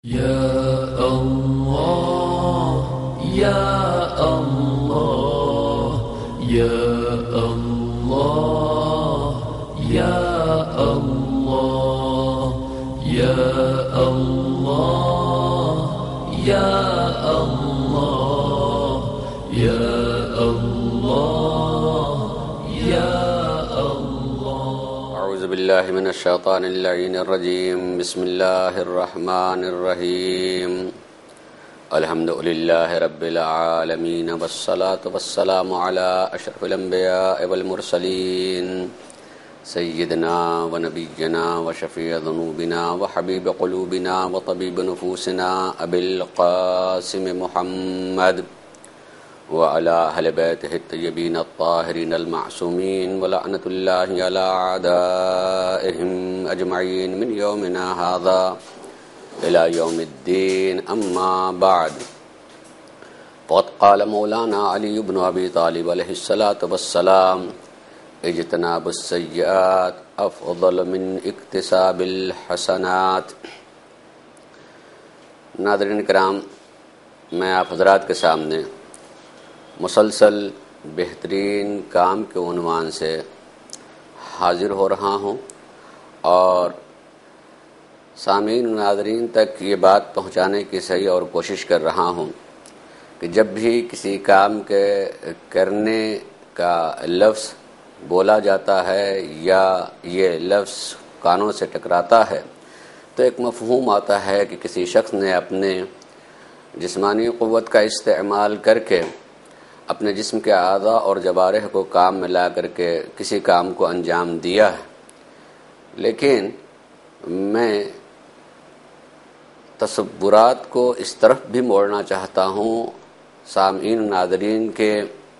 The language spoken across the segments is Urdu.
يا الله يا الله يا الله يا الله يا الله يا الله يا الله يا الله. أعوذ بالله من الشيطان اللعين الرجيم. بسم الله الرحمن الرحيم. الحمد لله رب العالمين والصلاة والسلام على أشرف الأنبياء والمرسلين سيدنا ونبينا وشفيع ذنوبنا وحبيب قلوبنا وطبيب نفوسنا أبي القاسم محمد وعلى أهل بيته الطيبين الطاهرين المعصومين ولعنة الله على أعدائهم أجمعين من يومنا هذا إلى يوم الدين. أما بعد، فقد قال مولانا علي بن أبي طالب عليه الصلاة والسلام: اجتناب السيئات أفضل من اكتساب الحسنات. ناظرین کرام، میں آپ حضرات کے سامنے مسلسل بہترین کام کے عنوان سے حاضر ہو رہا ہوں اور سامعین و ناظرین تک یہ بات پہنچانے کی صحیح اور کوشش کر رہا ہوں کہ جب بھی کسی کام کے کرنے کا لفظ بولا جاتا ہے یا یہ لفظ کانوں سے ٹکراتا ہے تو ایک مفہوم آتا ہے کہ کسی شخص نے اپنے جسمانی قوت کا استعمال کر کے اپنے جسم کے اعضاء اور جوارح کو کام میں لا کر کے کسی کام کو انجام دیا ہے. لیکن میں تصورات کو اس طرف بھی موڑنا چاہتا ہوں، سامعین ناظرین کے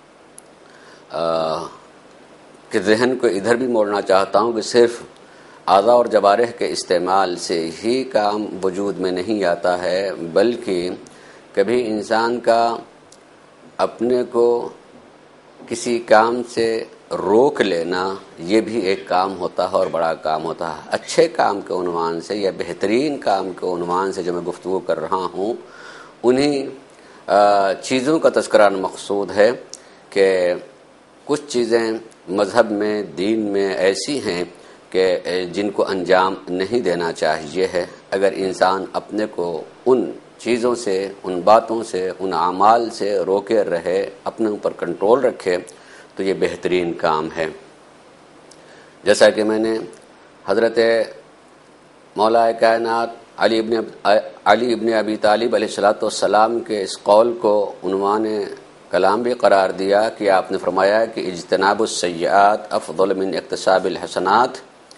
ذہن کو ادھر بھی موڑنا چاہتا ہوں کہ صرف اعضاء اور جوارح کے استعمال سے ہی کام وجود میں نہیں آتا ہے، بلکہ کبھی انسان کا اپنے کو کسی کام سے روک لینا یہ بھی ایک کام ہوتا ہے اور بڑا کام ہوتا ہے. اچھے کام کے عنوان سے یا بہترین کام کے عنوان سے جو میں گفتگو کر رہا ہوں انہی چیزوں کا تذکرہ مقصود ہے کہ کچھ چیزیں مذہب میں، دین میں ایسی ہیں کہ جن کو انجام نہیں دینا چاہیے ہے. اگر انسان اپنے کو ان چیزوں سے، ان باتوں سے، ان اعمال سے روکے رہے، اپنے اوپر کنٹرول رکھے تو یہ بہترین کام ہے. جیسا کہ میں نے حضرت مولا کائنات علی ابن ابی طالب علیہ السلام کے اس قول کو عنوان کلام بھی قرار دیا کہ آپ نے فرمایا کہ اجتناب السیئات افضل من اکتساب الحسنات.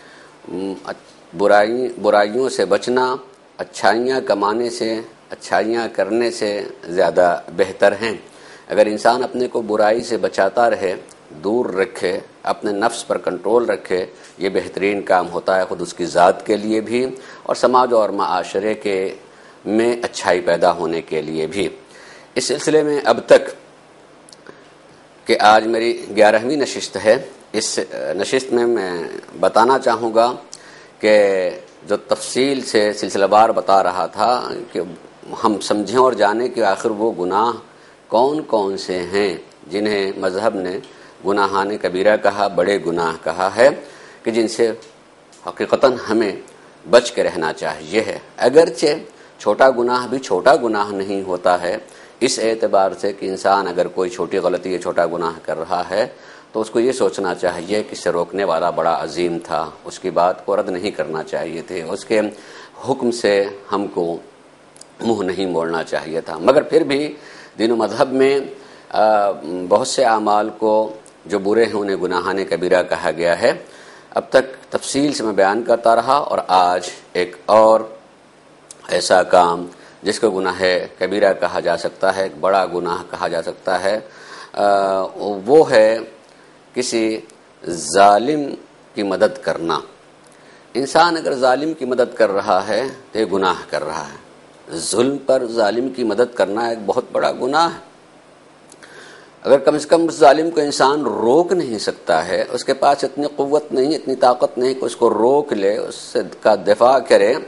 برائیوں سے بچنا اچھائیاں کمانے سے، اچھائیاں کرنے سے زیادہ بہتر ہیں. اگر انسان اپنے کو برائی سے بچاتا رہے، دور رکھے، اپنے نفس پر کنٹرول رکھے، یہ بہترین کام ہوتا ہے، خود اس کی ذات کے لیے بھی اور سماج اور معاشرے کے میں اچھائی پیدا ہونے کے لیے بھی. اس سلسلے میں اب تک کہ آج میری 11ویں نشست ہے، اس نشست میں بتانا چاہوں گا کہ جو تفصیل سے سلسلہ وار بتا رہا تھا کہ ہم سمجھیں اور جانیں کہ آخر وہ گناہ کون کون سے ہیں جنہیں مذہب نے گناہان کبیرہ کہا، بڑے گناہ کہا ہے، کہ جن سے حقیقتاً ہمیں بچ کے رہنا چاہیے ہے. اگرچہ چھوٹا گناہ بھی چھوٹا گناہ نہیں ہوتا ہے، اس اعتبار سے کہ انسان اگر کوئی چھوٹی غلطی یا چھوٹا گناہ کر رہا ہے تو اس کو یہ سوچنا چاہیے کہ اسے روکنے والا بڑا عظیم تھا، اس کی بات کو رد نہیں کرنا چاہیے تھے، اس کے حکم سے ہم کو منہ نہیں موڑنا چاہیے تھا. مگر پھر بھی دین و مذہب میں بہت سے اعمال کو جو برے ہیں انہیں گناہان کبیرہ کہا گیا ہے. اب تک تفصیل سے میں بیان کرتا رہا اور آج ایک اور ایسا کام جس کو گناہ کبیرہ کہا جا سکتا ہے، ایک بڑا گناہ کہا جا سکتا ہے، وہ ہے کسی ظالم کی مدد کرنا. انسان اگر ظالم کی مدد کر رہا ہے تو یہ گناہ کر رہا ہے. ظلم پر ظالم کی مدد کرنا ایک بہت بڑا گناہ ہے. اگر کم سے کم اس ظالم کو انسان روک نہیں سکتا ہے، اس کے پاس اتنی قوت نہیں، اتنی طاقت نہیں کہ اس کو روک لے، اس سے کا دفاع کرے،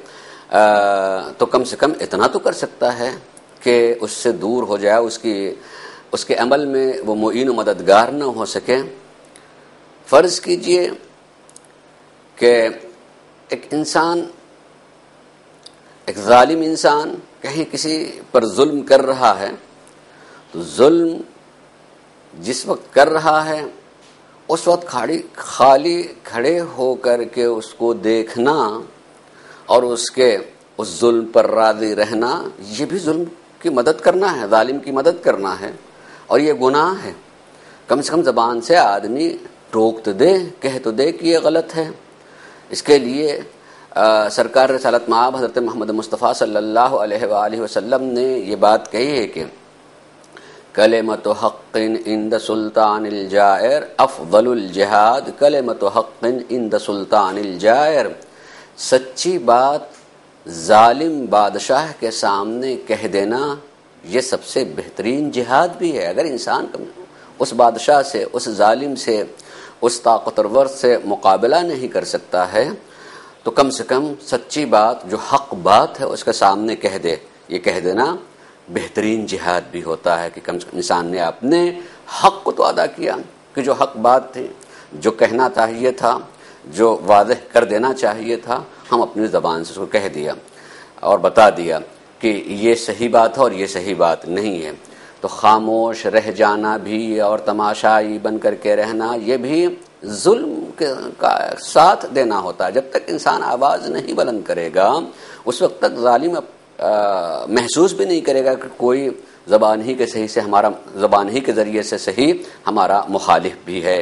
تو کم سے کم اتنا تو کر سکتا ہے کہ اس سے دور ہو جائے، اس کے عمل میں وہ معین و مددگار نہ ہو سکے۔ فرض کیجئے کہ ایک انسان، ایک ظالم انسان کہیں کسی پر ظلم کر رہا ہے، تو ظلم جس وقت کر رہا ہے اس وقت خالی کھڑے ہو کر کے اس کو دیکھنا اور اس ظلم پر راضی رہنا، یہ بھی ظلم کی مدد کرنا ہے، ظالم کی مدد کرنا ہے، اور یہ گناہ ہے۔ کم سے کم زبان سے آدمی ٹوک تو دے، کہہ تو دے کہ یہ غلط ہے۔ اس کے لیے سرکار رسالت مآب حضرت محمد مصطفیٰ صلی اللہ علیہ وآلہ وسلم نے یہ بات کہی ہے کہ کلمۃ حق عند سلطان الجائر افضل الجہاد، کلمۃ حق عند سلطان الجائر، سچی بات ظالم بادشاہ کے سامنے کہہ دینا یہ سب سے بہترین جہاد بھی ہے۔ اگر انسان اس بادشاہ سے، اس ظالم سے، اس طاقتور سے مقابلہ نہیں کر سکتا ہے تو کم سے کم سچی بات جو حق بات ہے اس کے سامنے کہہ دے۔ یہ کہہ دینا بہترین جہاد بھی ہوتا ہے کہ کم سے کم انسان نے اپنے حق کو تو ادا کیا، کہ جو حق بات تھی، جو کہنا چاہیے تھا، جو واضح کر دینا چاہیے تھا، ہم اپنی زبان سے اس کو کہہ دیا اور بتا دیا کہ یہ صحیح بات ہے اور یہ صحیح بات نہیں ہے۔ تو خاموش رہ جانا بھی اور تماشائی بن کر کے رہنا، یہ بھی ظلم کا ساتھ دینا ہوتا ہے۔ جب تک انسان آواز نہیں بلند کرے گا اس وقت تک ظالم محسوس بھی نہیں کرے گا کہ کوئی زبان ہی کے ذریعے سے صحیح ہمارا مخالف بھی ہے،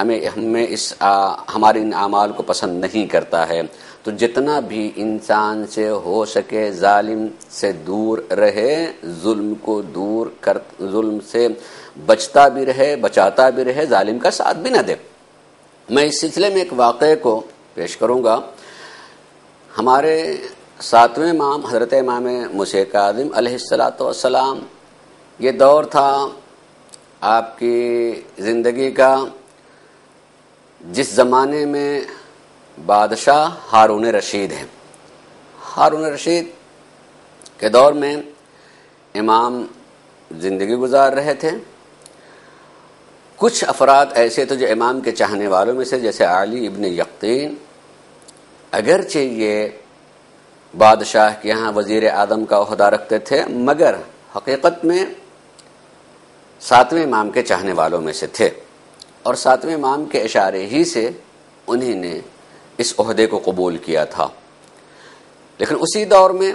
ہمارے ان اعمال کو پسند نہیں کرتا ہے۔ تو جتنا بھی انسان سے ہو سکے ظالم سے دور رہے، ظلم سے بچتا بھی رہے، بچاتا بھی رہے، ظالم کا ساتھ بھی نہ دے۔ میں اس سلسلے میں ایک واقعے کو پیش کروں گا۔ ہمارے 7ویں امام حضرت امام موسیٰ کاظم علیہ السلام، یہ دور تھا آپ کی زندگی کا جس زمانے میں بادشاہ ہارون رشید ہیں۔ ہارون رشید کے دور میں امام زندگی گزار رہے تھے۔ کچھ افراد ایسے تھے جو امام کے چاہنے والوں میں سے، جیسے علی ابن یقطین، اگرچہ یہ بادشاہ کے یہاں وزیر اعظم کا عہدہ رکھتے تھے مگر حقیقت میں 7ویں امام کے چاہنے والوں میں سے تھے، اور 7ویں امام کے اشارے ہی سے انہی نے اس عہدے کو قبول کیا تھا۔ لیکن اسی دور میں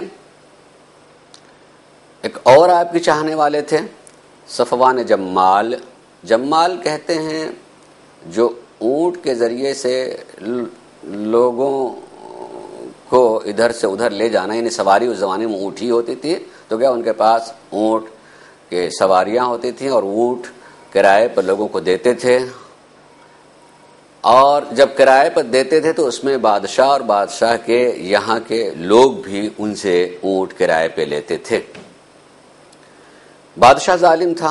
ایک اور آپ کے چاہنے والے تھے، صفوان جمال۔ جمال کہتے ہیں جو اونٹ کے ذریعے سے لوگوں کو ادھر سے ادھر لے جانا، یعنی سواری اس زمانے میں اونٹ ہی ہوتی تھی، تو کیا ان کے پاس اونٹ کے سواریاں ہوتی تھیں اور اونٹ کرائے پر لوگوں کو دیتے تھے، اور جب کرائے پر دیتے تھے تو اس میں بادشاہ اور بادشاہ کے یہاں کے لوگ بھی ان سے اونٹ کرائے پہ لیتے تھے۔ بادشاہ ظالم تھا،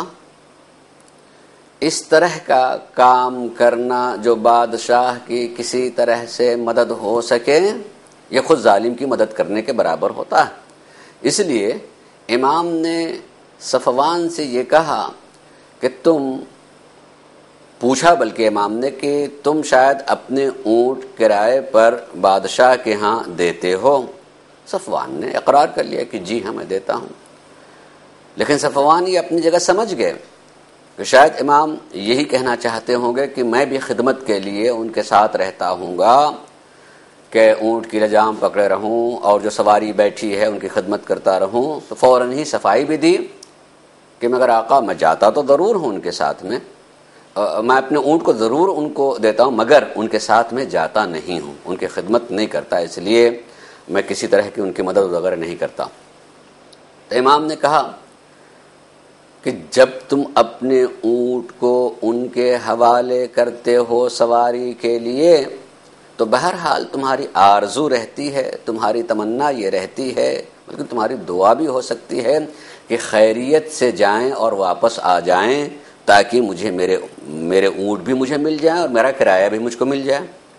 اس طرح کا کام کرنا جو بادشاہ کی کسی طرح سے مدد ہو سکے یہ خود ظالم کی مدد کرنے کے برابر ہوتا ہے۔ اس لیے امام نے صفوان سے یہ کہا کہ پوچھا بلکہ امام نے کہ تم شاید اپنے اونٹ کرائے پر بادشاہ کے ہاں دیتے ہو۔ صفوان نے اقرار کر لیا کہ جی ہاں میں دیتا ہوں، لیکن صفوان یہ اپنی جگہ سمجھ گئے کہ شاید امام یہی کہنا چاہتے ہوں گے کہ میں بھی خدمت کے لیے ان کے ساتھ رہتا ہوں گا، کہ اونٹ کی لجام پکڑے رہوں اور جو سواری بیٹھی ہے ان کی خدمت کرتا رہوں۔ تو فوراً ہی صفائی بھی دی کہ مگر آقا میں جاتا تو ضرور ہوں ان کے ساتھ میں اپنے اونٹ کو ضرور ان کو دیتا ہوں مگر ان کے ساتھ میں جاتا نہیں ہوں، ان کی خدمت نہیں کرتا، اس لیے میں کسی طرح کی ان کی مدد وغیرہ نہیں کرتا۔ تو امام نے کہا کہ جب تم اپنے اونٹ کو ان کے حوالے کرتے ہو سواری کے لیے تو بہرحال تمہاری آرزو رہتی ہے، تمہاری تمنا یہ رہتی ہے، بلکہ تمہاری دعا بھی ہو سکتی ہے کہ خیریت سے جائیں اور واپس آ جائیں تاکہ میرے اونٹ بھی مجھے مل جائیں اور میرا کرایہ بھی مجھ کو مل جائے۔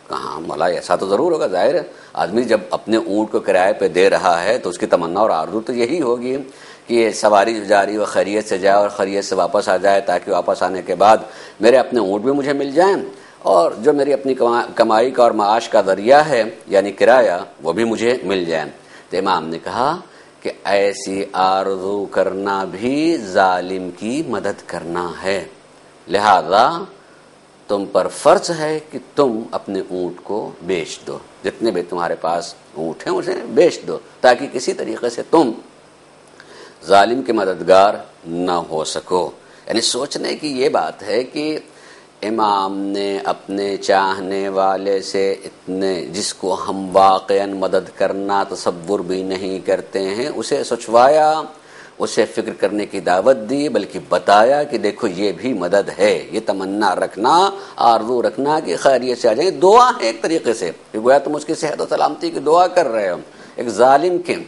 کہاں مولا ایسا تو ضرور ہوگا، ظاہر ہے آدمی جب اپنے اونٹ کو کرائے پہ دے رہا ہے تو اس کی تمنا اور آرزو تو یہی ہوگی کہ یہ سواری جاری وہ خیریت سے جائے اور خیریت سے واپس آ جائے، تاکہ واپس آنے کے بعد میرے اپنے اونٹ بھی مجھے مل جائیں اور جو میری اپنی کمائی کا اور معاش کا ذریعہ ہے یعنی کرایہ وہ بھی مجھے مل جائے۔ تو امام نے کہا کہ ایسی آرزو کرنا بھی ظالم کی مدد کرنا ہے، لہذا تم پر فرض ہے کہ تم اپنے اونٹ کو بیچ دو، جتنے بھی تمہارے پاس اونٹ ہیں اسے بیچ دو، تاکہ کسی طریقے سے تم ظالم کے مددگار نہ ہو سکو۔ یعنی سوچنے کی یہ بات ہے کہ امام نے اپنے چاہنے والے سے اتنے، جس کو ہم واقعاً مدد کرنا تصور بھی نہیں کرتے ہیں، اسے سوچوایا، اسے فکر کرنے کی دعوت دی، بلکہ بتایا کہ دیکھو یہ بھی مدد ہے، یہ تمنا رکھنا، آرزو رکھنا کہ خیریت سے آ جائیں، دعا ہے ایک طریقے سے کہ گویا تم اس کی صحت و سلامتی کی دعا کر رہے ہو۔ ایک ظالم کے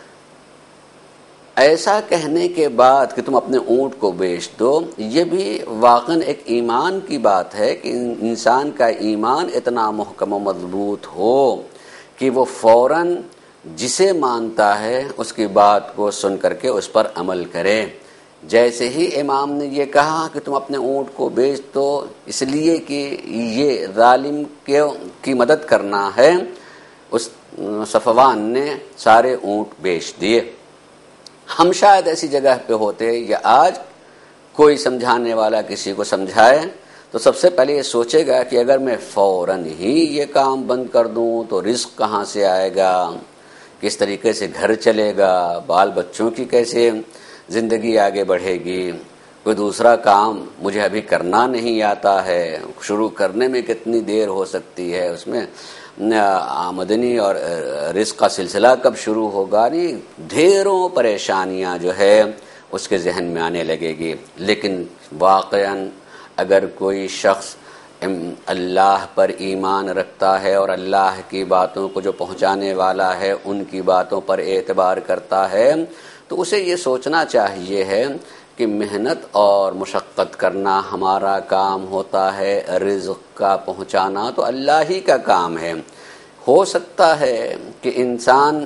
ایسا کہنے کے بعد کہ تم اپنے اونٹ کو بیچ دو، یہ بھی واقعاً ایک ایمان کی بات ہے کہ انسان کا ایمان اتنا محکم و مضبوط ہو کہ وہ فوراً جسے مانتا ہے اس کی بات کو سن کر کے اس پر عمل کرے۔ جیسے ہی امام نے یہ کہا کہ تم اپنے اونٹ کو بیچ دو اس لیے کہ یہ ظالم کی مدد کرنا ہے، اس صفوان نے سارے اونٹ بیچ دیے۔ ہم شاید ایسی جگہ پہ ہوتے یا آج کوئی سمجھانے والا کسی کو سمجھائے تو سب سے پہلے یہ سوچے گا کہ اگر میں فوراً ہی یہ کام بند کر دوں تو رزق کہاں سے آئے گا، کس طریقے سے گھر چلے گا، بال بچوں کی کیسے زندگی آگے بڑھے گی، کوئی دوسرا کام مجھے ابھی کرنا نہیں آتا ہے، شروع کرنے میں کتنی دیر ہو سکتی ہے، اس میں آمدنی اور رزق کا سلسلہ کب شروع ہوگا، نہیں ڈھیروں پریشانیاں جو ہے اس کے ذہن میں آنے لگے گی۔ لیکن واقعاً اگر کوئی شخص اللہ پر ایمان رکھتا ہے اور اللہ کی باتوں کو جو پہنچانے والا ہے ان کی باتوں پر اعتبار کرتا ہے تو اسے یہ سوچنا چاہیے ہے کہ محنت اور مشقت کرنا ہمارا کام ہوتا ہے، رزق کا پہنچانا تو اللہ ہی کا کام ہے۔ ہو سکتا ہے کہ انسان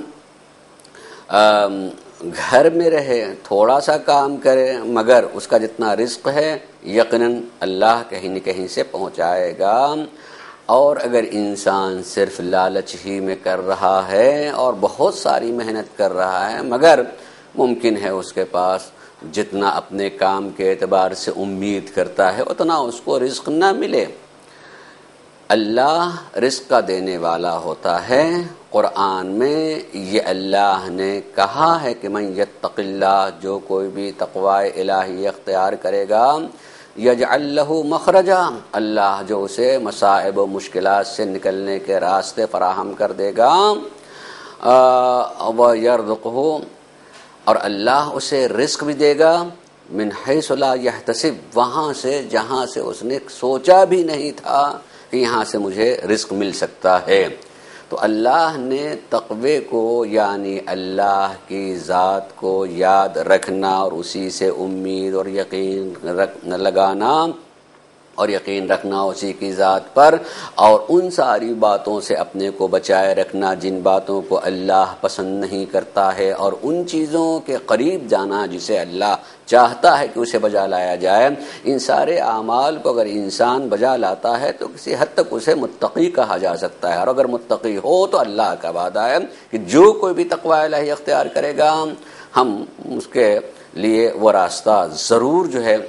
گھر میں رہے، تھوڑا سا کام کرے، مگر اس کا جتنا رزق ہے یقیناً اللہ کہیں نہ کہیں سے پہنچائے گا۔ اور اگر انسان صرف لالچ ہی میں کر رہا ہے اور بہت ساری محنت کر رہا ہے مگر ممکن ہے اس کے پاس جتنا اپنے کام کے اعتبار سے امید کرتا ہے اتنا اس کو رزق نہ ملے۔ اللہ رزق کا دینے والا ہوتا ہے۔ قرآن میں یہ اللہ نے کہا ہے کہ من یتق اللہ، جو کوئی بھی تقوی الہی اختیار کرے گا، یجعل لہ مخرجا، اللہ جو اسے مصائب و مشکلات سے نکلنے کے راستے فراہم کر دے گا، ویرزقہ، اور اللہ اسے رزق بھی دے گا، من حیث لا یحتسب، وہاں سے جہاں سے اس نے سوچا بھی نہیں تھا کہ یہاں سے مجھے رزق مل سکتا ہے۔ تو اللہ نے تقوی کو یعنی اللہ کی ذات کو یاد رکھنا اور اسی سے امید اور یقین لگانا اور یقین رکھنا اسی کی ذات پر، اور ان ساری باتوں سے اپنے کو بچائے رکھنا جن باتوں کو اللہ پسند نہیں کرتا ہے، اور ان چیزوں کے قریب جانا جسے اللہ چاہتا ہے کہ اسے بجا لایا جائے۔ ان سارے اعمال کو اگر انسان بجا لاتا ہے تو کسی حد تک اسے متقی کہا جا سکتا ہے، اور اگر متقی ہو تو اللہ کا وعدہ ہے کہ جو کوئی بھی تقوی الہی اختیار کرے گا ہم اس کے لیے وہ راستہ ضرور جو ہے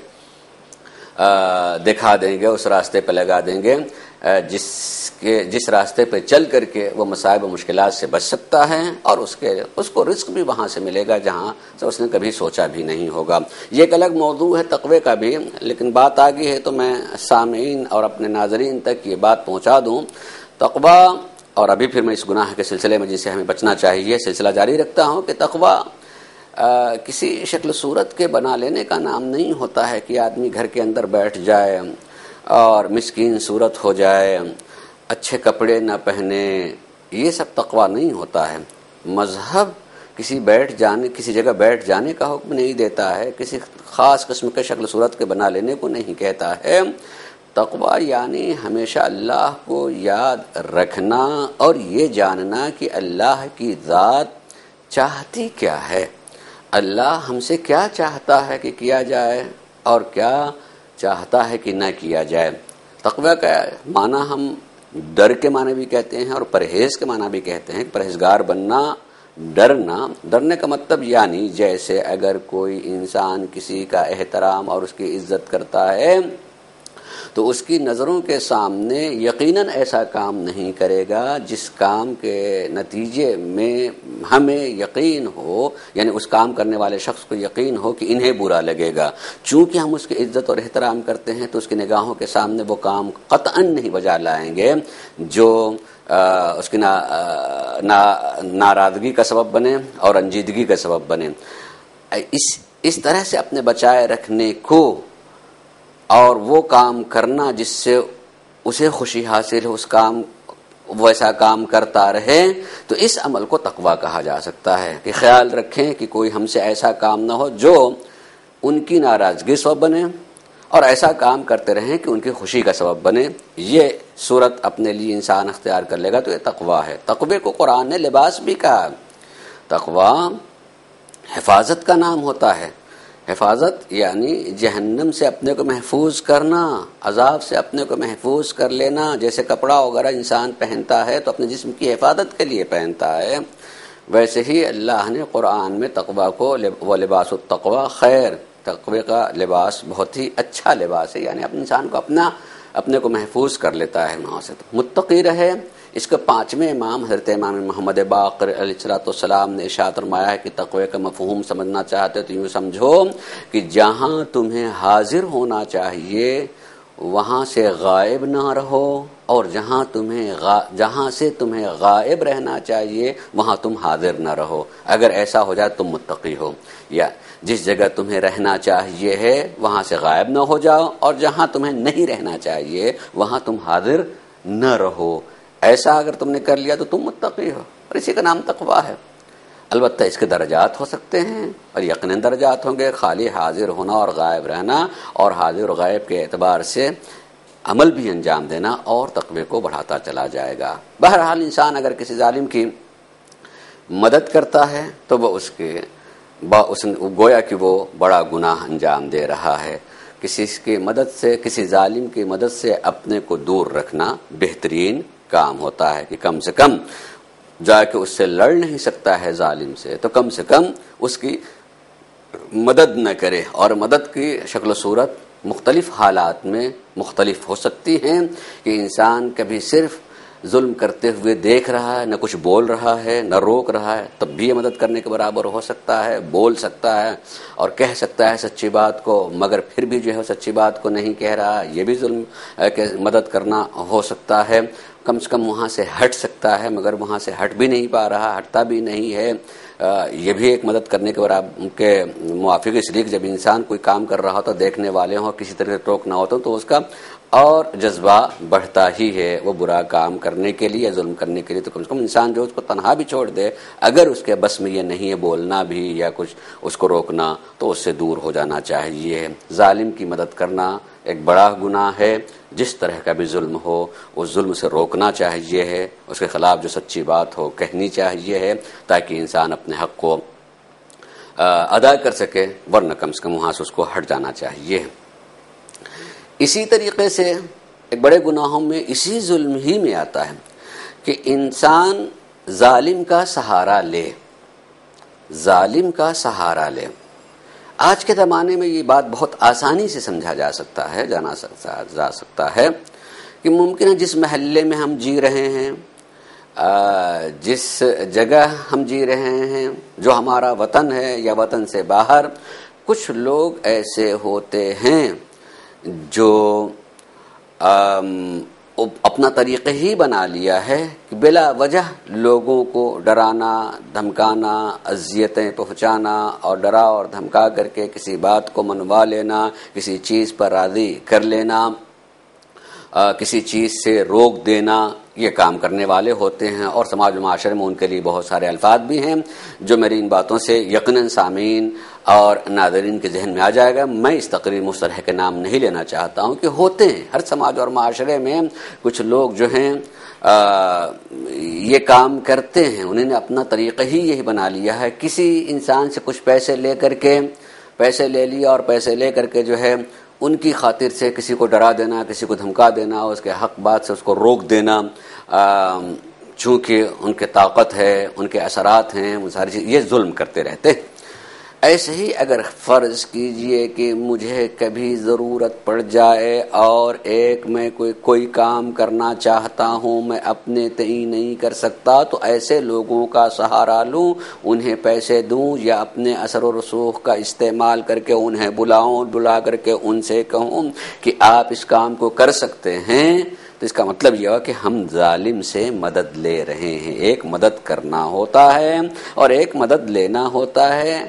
دکھا دیں گے، اس راستے پہ لگا دیں گے جس راستے پہ چل کر کے وہ مصائب و مشکلات سے بچ سکتا ہے، اور اس کو رزق بھی وہاں سے ملے گا جہاں سے اس نے کبھی سوچا بھی نہیں ہوگا۔ یہ ایک الگ موضوع ہے تقوی کا بھی، لیکن بات آگئی ہے تو میں سامعین اور اپنے ناظرین تک یہ بات پہنچا دوں۔ تقوی، اور ابھی پھر میں اس گناہ کے سلسلے میں جسے ہمیں بچنا چاہیے سلسلہ جاری رکھتا ہوں کہ تقوی کسی شکل صورت کے بنا لینے کا نام نہیں ہوتا ہے کہ آدمی گھر کے اندر بیٹھ جائے اور مسکین صورت ہو جائے، اچھے کپڑے نہ پہنے، یہ سب تقوی نہیں ہوتا ہے۔ مذہب کسی جگہ بیٹھ جانے کا حکم نہیں دیتا ہے، کسی خاص قسم کے شکل صورت کے بنا لینے کو نہیں کہتا ہے۔ تقوی یعنی ہمیشہ اللہ کو یاد رکھنا اور یہ جاننا کہ اللہ کی ذات چاہتی کیا ہے، اللہ ہم سے کیا چاہتا ہے کہ کیا جائے اور کیا چاہتا ہے کہ نہ کیا جائے۔ تقوی کا معنی ہم ڈر کے معنی بھی کہتے ہیں اور پرہیز کے معنی بھی کہتے ہیں۔ پرہیزگار بننا، ڈرنے کا مطلب یعنی جیسے اگر کوئی انسان کسی کا احترام اور اس کی عزت کرتا ہے تو اس کی نظروں کے سامنے یقیناً ایسا کام نہیں کرے گا جس کام کے نتیجے میں ہمیں یقین ہو، یعنی اس کام کرنے والے شخص کو یقین ہو کہ انہیں برا لگے گا۔ چونکہ ہم اس کی عزت اور احترام کرتے ہیں تو اس کی نگاہوں کے سامنے وہ کام قطعاً نہیں بجا لائیں گے جو اس کی ناراضگی کا سبب بنے اور رنجیدگی کا سبب بنے۔ اس طرح سے اپنے بچائے رکھنے کو اور وہ کام کرنا جس سے اسے خوشی حاصل ہو، اس کام ویسا کام کرتا رہے، تو اس عمل کو تقویٰ کہا جا سکتا ہے کہ خیال رکھیں کہ کوئی ہم سے ایسا کام نہ ہو جو ان کی ناراضگی سبب بنے، اور ایسا کام کرتے رہیں کہ ان کی خوشی کا سبب بنے۔ یہ صورت اپنے لیے انسان اختیار کر لے گا تو یہ تقویٰ ہے۔ تقوی کو قرآن نے لباس بھی کہا۔ تقویٰ حفاظت کا نام ہوتا ہے۔ حفاظت یعنی جہنم سے اپنے کو محفوظ کرنا، عذاب سے اپنے کو محفوظ کر لینا۔ جیسے کپڑا وغیرہ انسان پہنتا ہے تو اپنے جسم کی حفاظت کے لیے پہنتا ہے، ویسے ہی اللہ نے قرآن میں تقویٰ کو وَلِبَاسُ التَّقْوَىٰ خیر، تقوی کا لباس بہت ہی اچھا لباس ہے، یعنی اپنے انسان کو اپنے کو محفوظ کر لیتا ہے وہاں سے، متقی رہے۔ اس کے پانچویں امام حضرت امام محمد باقر علیہ السلام نے ارشاد فرمایا ہے کہ تقوی کا مفہوم سمجھنا چاہتے تو یوں سمجھو کہ جہاں تمہیں حاضر ہونا چاہیے وہاں سے غائب نہ رہو، اور جہاں سے تمہیں غائب رہنا چاہیے وہاں تم حاضر نہ رہو۔ اگر ایسا ہو جائے تم متقی ہو، یا جس جگہ تمہیں رہنا چاہیے ہے وہاں سے غائب نہ ہو جاؤ، اور جہاں تمہیں نہیں رہنا چاہیے وہاں تم حاضر نہ رہو۔ ایسا اگر تم نے کر لیا تو تم متقی ہو، اور اسی کا نام تقویٰ ہے۔ البتہ اس کے درجات ہو سکتے ہیں، اور یقیناً درجات ہوں گے۔ خالی حاضر ہونا اور غائب رہنا اور حاضر و غائب کے اعتبار سے عمل بھی انجام دینا اور تقوی کو بڑھاتا چلا جائے گا۔ بہرحال انسان اگر کسی ظالم کی مدد کرتا ہے تو وہ گویا کہ وہ بڑا گناہ انجام دے رہا ہے۔ کسی ظالم کی مدد سے اپنے کو دور رکھنا بہترین کام ہوتا ہے کہ کم سے کم جا کے اس سے لڑ نہیں سکتا ہے ظالم سے تو کم اس کی مدد نہ کرے۔ اور مدد کی شکل و صورت مختلف حالات میں مختلف ہو سکتی ہیں کہ انسان کبھی صرف ظلم کرتے ہوئے دیکھ رہا ہے، نہ کچھ بول رہا ہے نہ روک رہا ہے، تب بھی یہ مدد کرنے کے برابر ہو سکتا ہے۔ بول سکتا ہے اور کہہ سکتا ہے سچی بات کو، مگر پھر بھی جو ہے سچی بات کو نہیں کہہ رہا، یہ بھی ظلم کہ مدد کرنا ہو سکتا ہے۔ کم سے کم وہاں سے ہٹ سکتا ہے مگر وہاں سے ہٹ بھی نہیں پا رہا، ہٹتا بھی نہیں ہے، یہ بھی ایک مدد کرنے کے برابر کے موافق، اس لیے کہ جب انسان کوئی کام کر رہا ہوتا دیکھنے والے ہوں کسی طرح سے ٹوک نہ ہوتا تو اس کا اور جذبہ بڑھتا ہی ہے وہ برا کام کرنے کے لیے، ظلم کرنے کے لیے۔ تو کم سے کم انسان جو اس کو تنہا بھی چھوڑ دے، اگر اس کے بس میں یہ نہیں ہے بولنا بھی یا کچھ اس کو روکنا تو اس سے دور ہو جانا چاہیے۔ ظالم کی مدد کرنا ایک بڑا گناہ ہے، جس طرح کا بھی ظلم ہو اس ظلم سے روکنا چاہیے ہے، اس کے خلاف جو سچی بات ہو کہنی چاہیے ہے تاکہ انسان اپنے حق کو ادا کر سکے، ورنہ کم سے کم وہاں سے اس کو ہٹ جانا چاہیے۔ اسی طریقے سے ایک بڑے گناہوں میں اسی ظلم ہی میں آتا ہے کہ انسان ظالم کا سہارا لے، ظالم کا سہارا لے۔ آج کے زمانے میں یہ بات بہت آسانی سے سمجھا جا سکتا ہے، جانا جا سکتا ہے کہ ممکن ہے جس محلے میں ہم جی رہے ہیں، جس جگہ ہم جی رہے ہیں، جو ہمارا وطن ہے یا وطن سے باہر، کچھ لوگ ایسے ہوتے ہیں جو اپنا طریقہ ہی بنا لیا ہے کہ بلا وجہ لوگوں کو ڈرانا، دھمکانا، اذیتیں پہنچانا اور ڈرا اور دھمکا کر کے کسی بات کو منوا لینا، کسی چیز پر راضی کر لینا، کسی چیز سے روک دینا، یہ کام کرنے والے ہوتے ہیں۔ اور سماج و معاشرے میں ان کے لیے بہت سارے الفاظ بھی ہیں جو میری ان باتوں سے یقیناً سامعین اور ناظرین کے ذہن میں آ جائے گا، میں اس تقریر میں اس طرح کے نام نہیں لینا چاہتا ہوں کہ ہوتے ہیں ہر سماج اور معاشرے میں کچھ لوگ جو ہیں یہ کام کرتے ہیں، انہوں نے اپنا طریقہ ہی یہی بنا لیا ہے، کسی انسان سے کچھ پیسے لے لیا اور پیسے لے کر کے جو ہے ان کی خاطر سے کسی کو ڈرا دینا، کسی کو دھمکا دینا، اس کے حق بات سے اس کو روک دینا، چونکہ ان کے طاقت ہے، ان کے اثرات ہیں، وہ ساری چیز یہ ظلم کرتے رہتے ہیں۔ ایسے ہی اگر فرض کیجئے کہ مجھے کبھی ضرورت پڑ جائے اور میں کوئی کام کرنا چاہتا ہوں، میں اپنے تئیں نہیں کر سکتا، تو ایسے لوگوں کا سہارا لوں، انہیں پیسے دوں یا اپنے اثر و رسوخ کا استعمال کر کے انہیں بلا کر کے ان سے کہوں کہ آپ اس کام کو کر سکتے ہیں، تو اس کا مطلب یہ ہوا کہ ہم ظالم سے مدد لے رہے ہیں۔ ایک مدد کرنا ہوتا ہے اور ایک مدد لینا ہوتا ہے،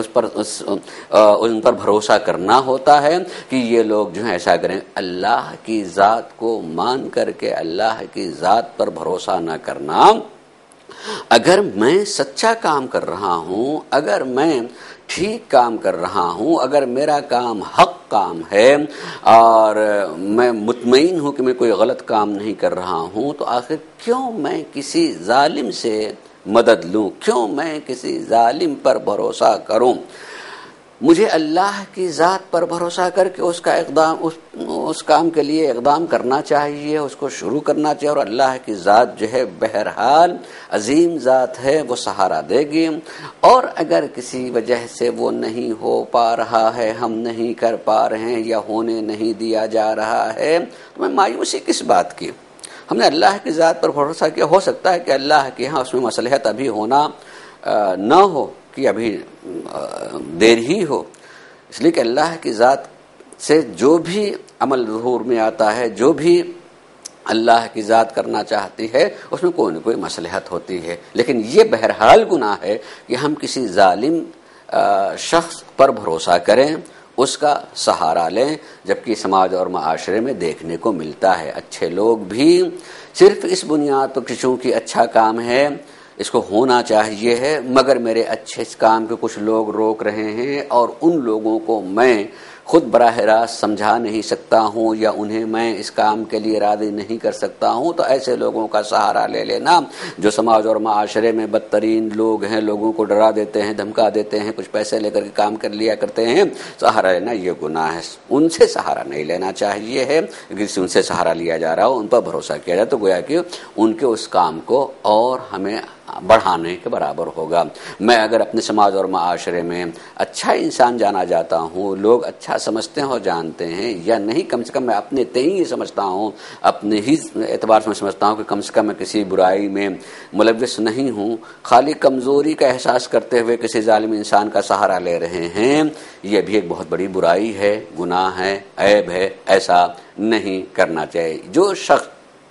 ان پر بھروسہ کرنا ہوتا ہے کہ یہ لوگ جو ہیں ایسا کریں۔ اللہ کی ذات کو مان کر کے اللہ کی ذات پر بھروسہ نہ کرنا۔ اگر میں سچا کام کر رہا ہوں، اگر میں ٹھیک کام کر رہا ہوں، اگر میرا کام حق کام ہے اور میں مطمئن ہوں کہ میں کوئی غلط کام نہیں کر رہا ہوں، تو آخر کیوں میں کسی ظالم سے مدد لوں، کیوں میں کسی ظالم پر بھروسہ کروں؟ مجھے اللہ کی ذات پر بھروسہ کر کے اس کام کے لیے اقدام کرنا چاہیے، اس کو شروع کرنا چاہیے، اور اللہ کی ذات جو ہے بہرحال عظیم ذات ہے، وہ سہارا دے گی۔ اور اگر کسی وجہ سے وہ نہیں ہو پا رہا ہے، ہم نہیں کر پا رہے ہیں یا ہونے نہیں دیا جا رہا ہے، تو میں مایوسی کس بات کی؟ ہم نے اللہ کی ذات پر بھروسہ کیا، ہو سکتا ہے کہ اللہ کے ہاں اس میں مصلحت ابھی ہونا نہ ہو، کہ ابھی دیر ہی ہو، اس لیے کہ اللہ کی ذات سے جو بھی عمل ظہور میں آتا ہے، جو بھی اللہ کی ذات کرنا چاہتی ہے، اس میں کوئی نہ کوئی مصلحت ہوتی ہے۔ لیکن یہ بہرحال گناہ ہے کہ ہم کسی ظالم شخص پر بھروسہ کریں، اس کا سہارا لیں، جبکہ سماج اور معاشرے میں دیکھنے کو ملتا ہے اچھے لوگ بھی صرف اس بنیاد پر کہ چونکہ اچھا کام ہے، اس کو ہونا چاہیے ہے، مگر میرے اچھے اس کام کے کچھ لوگ روک رہے ہیں اور ان لوگوں کو میں خود براہ راست سمجھا نہیں سکتا ہوں یا انہیں میں اس کام کے لیے راضی نہیں کر سکتا ہوں، تو ایسے لوگوں کا سہارا لے لینا جو سماج اور معاشرے میں بدترین لوگ ہیں، لوگوں کو ڈرا دیتے ہیں، دھمکا دیتے ہیں، کچھ پیسے لے کر کے کام کر لیا کرتے ہیں، سہارا لینا یہ گناہ ہے۔ ان سے سہارا نہیں لینا چاہیے ہے، اگر ان سے سہارا لیا جا رہا ہو، ان پر بھروسہ کیا جائے، تو گویا کہ ان کے اس کام کو اور ہمیں بڑھانے کے برابر ہوگا۔ میں اگر اپنے سماج اور معاشرے میں اچھا انسان جانا جاتا ہوں، لوگ اچھا سمجھتے ہیں اور جانتے ہیں یا نہیں، کم سے کم میں اپنے تئیں یہ سمجھتا ہوں، اپنے ہی اعتبار سے میں سمجھتا ہوں کہ کم سے کم میں کسی برائی میں ملوث نہیں ہوں، خالی کمزوری کا احساس کرتے ہوئے کسی ظالم انسان کا سہارا لے رہے ہیں، یہ بھی ایک بہت بڑی برائی ہے، گناہ ہے، عیب ہے، ایسا نہیں کرنا چاہیے۔ جو شخص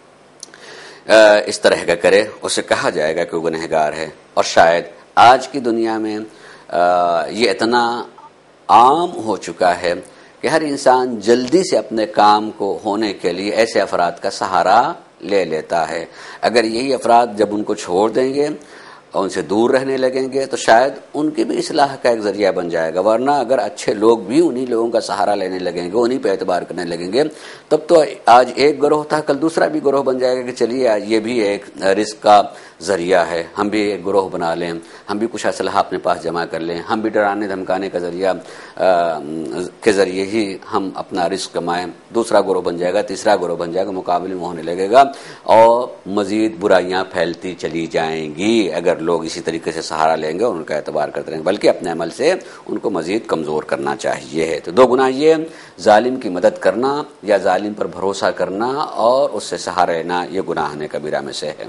اس طرح کا کرے اسے کہا جائے گا کہ وہ گنہگار ہے، اور شاید آج کی دنیا میں یہ اتنا عام ہو چکا ہے کہ ہر انسان جلدی سے اپنے کام کو ہونے کے لیے ایسے افراد کا سہارا لے لیتا ہے۔ اگر یہی افراد جب ان کو چھوڑ دیں گے اور ان سے دور رہنے لگیں گے تو شاید ان کی بھی اصلاح کا ایک ذریعہ بن جائے گا، ورنہ اگر اچھے لوگ بھی انہی لوگوں کا سہارا لینے لگیں گے، انہی پہ اعتبار کرنے لگیں گے، تب تو آج ایک گروہ تھا، کل دوسرا بھی گروہ بن جائے گا کہ چلیے آج یہ بھی ایک رزق کا ذریعہ ہے، ہم بھی ایک گروہ بنا لیں، ہم بھی کچھ اسلحہ اپنے پاس جمع کر لیں، ہم بھی ڈرانے دھمکانے کا ذریعہ کے ذریعے ہی ہم اپنا رزق کمائیں۔ دوسرا گروہ بن جائے گا، تیسرا گروہ بن جائے گا، مقابلے میں ہونے لگے گا اور مزید برائیاں پھیلتی چلی جائیں گی اگر لوگ اسی طریقے سے سہارا لیں گے اور ان کا اعتبار کرتے رہیں گے، بلکہ اپنے عمل سے ان کو مزید کمزور کرنا چاہیے ہے۔ تو دو گناہ یہ، ظالم کی مدد کرنا یا ظالم پر بھروسہ کرنا اور اس سے سہارا لینا، یہ گناہ کبیرہ میں سے ہے۔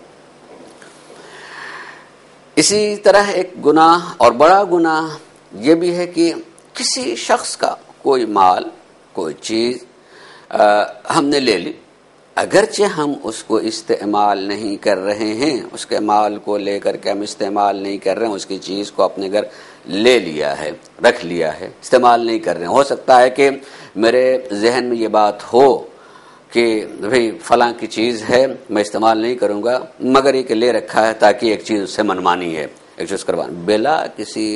اسی طرح ایک گناہ اور بڑا گناہ یہ بھی ہے کہ کسی شخص کا کوئی مال، کوئی چیز ہم نے لے لی، اگرچہ ہم اس کو استعمال نہیں کر رہے ہیں، اس کے مال کو لے کر کے ہم استعمال نہیں کر رہے ہیں، اس کی چیز کو اپنے گھر لے لیا ہے، رکھ لیا ہے، استعمال نہیں کر رہے ہیں۔ ہو سکتا ہے کہ میرے ذہن میں یہ بات ہو کہ بھئی فلاں کی چیز ہے، میں استعمال نہیں کروں گا، مگر یہ کہ لے رکھا ہے تاکہ ایک چیز اس سے منمانی ہے، ایکسرسائز کروانا بلا کسی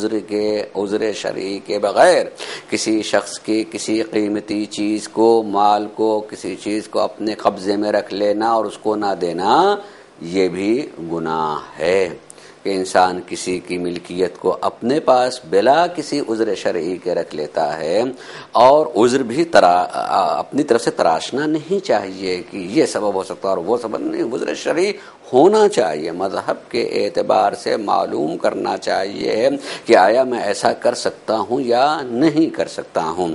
عذر شرعی کے بغیر، کسی شخص کی کسی قیمتی چیز کو، مال کو، کسی چیز کو اپنے قبضے میں رکھ لینا اور اس کو نہ دینا، یہ بھی گناہ ہے کہ انسان کسی کی ملکیت کو اپنے پاس بلا کسی عذر شرعی کے رکھ لیتا ہے، اور عذر بھی اپنی طرف سے تراشنا نہیں چاہیے کہ یہ سبب ہو سکتا اور وہ سبب نہیں، عذر شرعی ہونا چاہیے، مذہب کے اعتبار سے معلوم کرنا چاہیے کہ آیا میں ایسا کر سکتا ہوں یا نہیں کر سکتا ہوں۔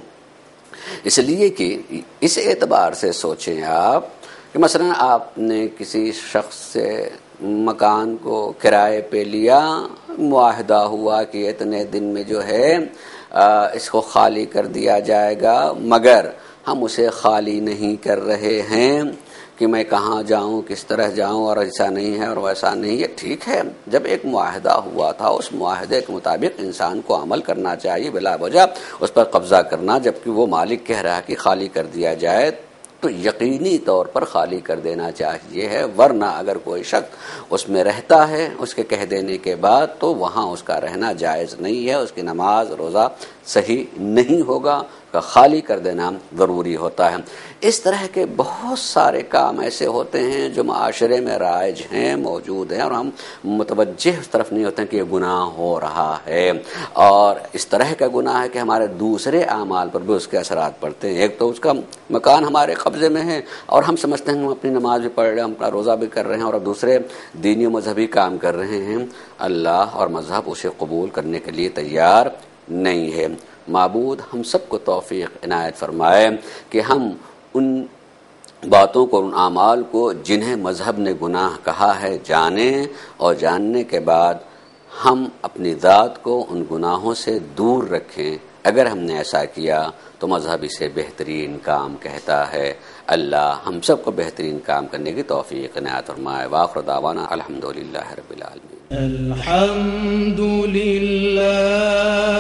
اس لیے کہ اس اعتبار سے سوچیں آپ کہ مثلا آپ نے کسی شخص سے مکان کو کرائے پہ لیا، معاہدہ ہوا کہ اتنے دن میں جو ہے اس کو خالی کر دیا جائے گا، مگر ہم اسے خالی نہیں کر رہے ہیں کہ میں کہاں جاؤں، کس طرح جاؤں، اور ایسا نہیں ہے اور ویسا نہیں ہے۔ ٹھیک ہے، جب ایک معاہدہ ہوا تھا اس معاہدے کے مطابق انسان کو عمل کرنا چاہیے، بلا وجہ اس پر قبضہ کرنا جبکہ وہ مالک کہہ رہا ہے کہ خالی کر دیا جائے تو یقینی طور پر خالی کر دینا چاہیے ہے، ورنہ اگر کوئی شخص اس میں رہتا ہے اس کے کہہ دینے کے بعد تو وہاں اس کا رہنا جائز نہیں ہے، اس کی نماز روزہ صحیح نہیں ہوگا، کا خالی کر دینا ضروری ہوتا ہے۔ اس طرح کے بہت سارے کام ایسے ہوتے ہیں جو معاشرے میں رائج ہیں، موجود ہیں، اور ہم متوجہ اس طرف نہیں ہوتے ہیں کہ یہ گناہ ہو رہا ہے، اور اس طرح کا گناہ ہے کہ ہمارے دوسرے اعمال پر بھی اس کے اثرات پڑتے ہیں۔ ایک تو اس کا مکان ہمارے قبضے میں ہے اور ہم سمجھتے ہیں ہم اپنی نماز بھی پڑھ رہے ہیں، ہم اپنا روزہ بھی کر رہے ہیں، اور دوسرے دینی و مذہبی کام کر رہے ہیں، اللہ اور مذہب اسے قبول کرنے کے لیے تیار نہیں ہے۔ معبود ہم سب کو توفیق عنایت فرمائے کہ ہم ان باتوں کو، ان اعمال کو جنہیں مذہب نے گناہ کہا ہے جانیں، اور جاننے کے بعد ہم اپنی ذات کو ان گناہوں سے دور رکھیں۔ اگر ہم نے ایسا کیا تو مذہب اسے بہترین کام کہتا ہے۔ اللہ ہم سب کو بہترین کام کرنے کی توفیق عنایت فرمائے۔ وآخر دعوانا الحمدللہ رب العالمین۔ الحمد للہ